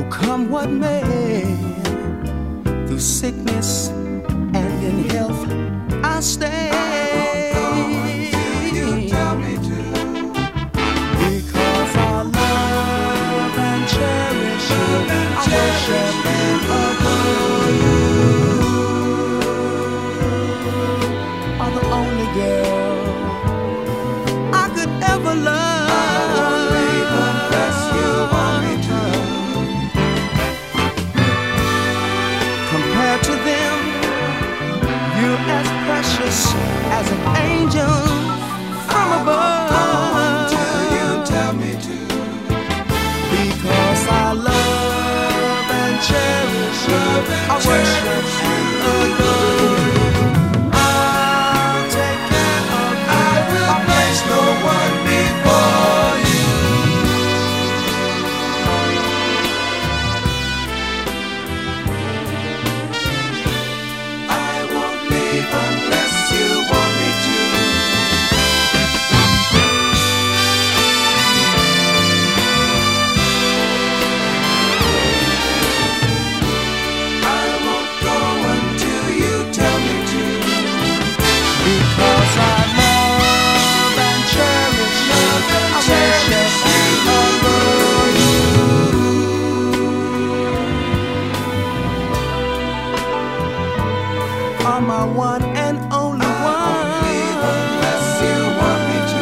Come what may, through sickness and in health, I stay. I won't go until you tell me to. Because I love and cherish you, I worship and adore you. Are the only girl I could ever love. I won't leave unless you want me to. Compared to them, you're as precious as an angel from above. Until you tell me to. Because I love and cherish you, I worship and adore you. I'll take care of you. I will place no one before you. I won't leave unless you want me to. I won't go until you tell me to. Because I love and cherish you, I worship and adore you. Are my one and only I won't leave one. unless you want me to.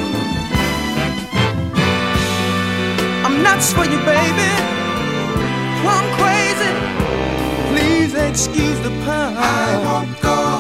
I'm nuts for you, baby. I'm crazy. Please excuse the pun. I won't go